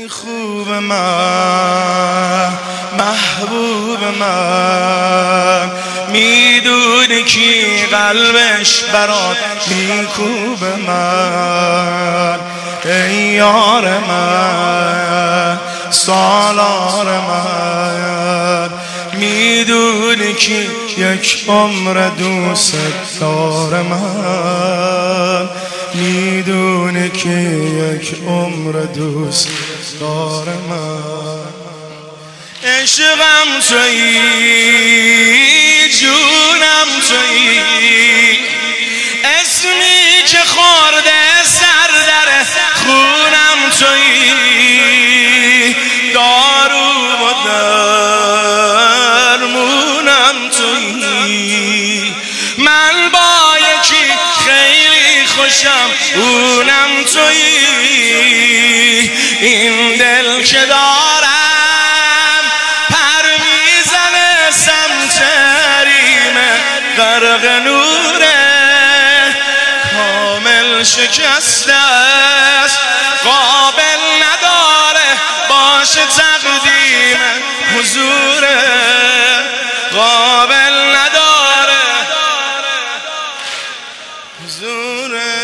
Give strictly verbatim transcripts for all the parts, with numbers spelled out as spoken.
ای خوب من محبوب من، میدونی کی قلبش برات میکوب من، ای یار من سالار من، میدونی کی یک عمر دوست دار من، میدونی که یک عمر دوست دار من. عشقم تویی جونم تویی، اسمی که خورده سر در خونم تویی، دارو و درمونم تویی، من با یکی خیلی خوشم اونم تویی، این دل که دارم پر میزنه سمت ریمه غرق نوره، کامل شکسته است قابل نداره باشه تقدیم حضوره، قابل نداره حضوره.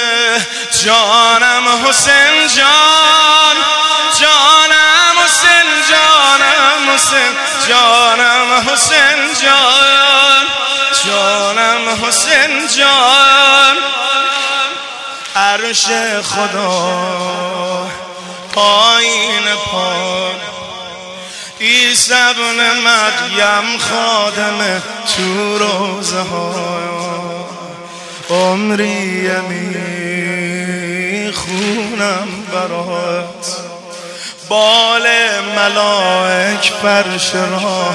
جانم حسین جان، جانم حسین جانم حسین جانم حسین جان، جانم حسین جان. عرش خدا پایین پا، عیسی ابن مریم خادم تو روزه ها، عمری میخونم برات، بال ملائک فرش راه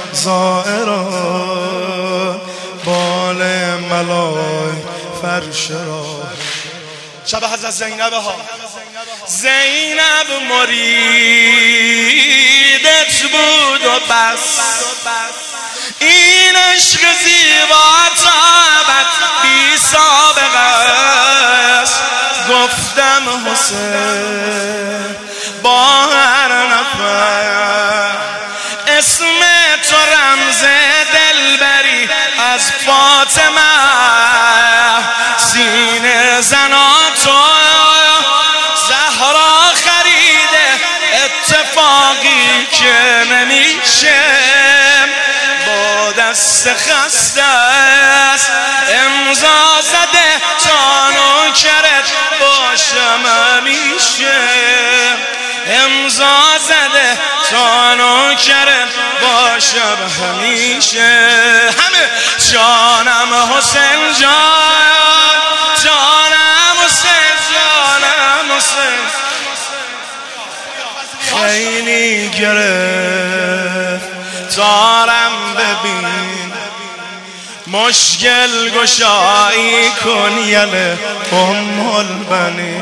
زائران، بال ملائک فرش راه. شب حضرت زینب ها، زینب مریدت بود و بس، این عشق زیبا تابت بی سابقه است، گفتم حسین با هر نفر، اسم تو رمز دلبری از فاطمه، سینه زناتو زهرا خریده، اتفاقی که نمیشه با دست خسته است، امضا زده تا نوکرت باشم همیشه، امضا زده تا نوکرت باشم همیشه. همه جانم حسین جان، جانم حسین جانم حسین، خیلی گرفت دارم ببین، مشکل گشایی کن یله ام البنین،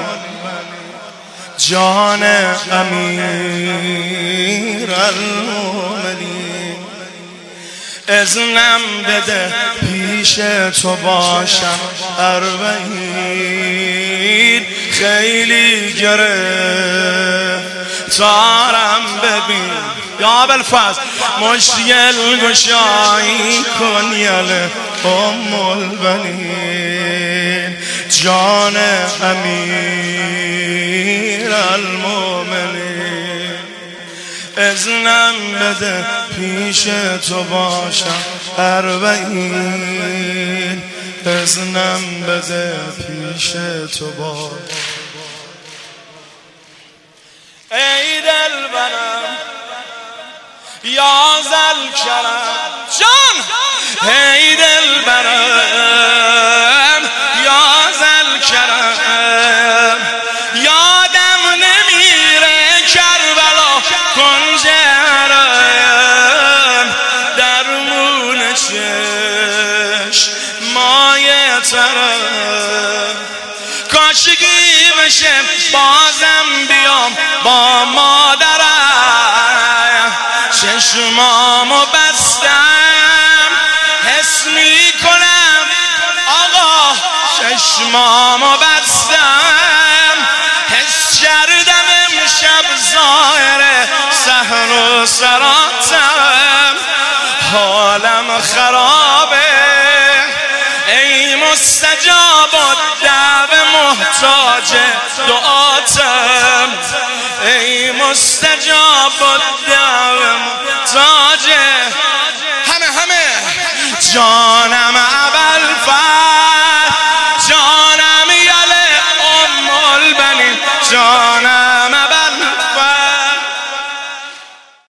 جان امیر المومنین، اذنم بده پیش تو باشم اربعین، خیلی گرفت دارم ببین یا ابوالفضل، مشکل گشایی کن یله ام البنین، جان امیر المومنین، اذنم بده پیش تو باشم اربعین، اذنم بده پیش تو باشم. ای دلبرم یا ذوالکرم جان، ای دلبرم یا ذوالکرم، یادم نمیره کربلا کنج حرم، درمون چشمای ترم، کاشکی بشه بازم بیام با مادرم، چشمامو بستم حس میکنم آقا، چشمامو بستم حس کردم امشب حالم خرابه، ای مستجاب الدعوه محتاج دعاتم، ای مستجاب الدعوه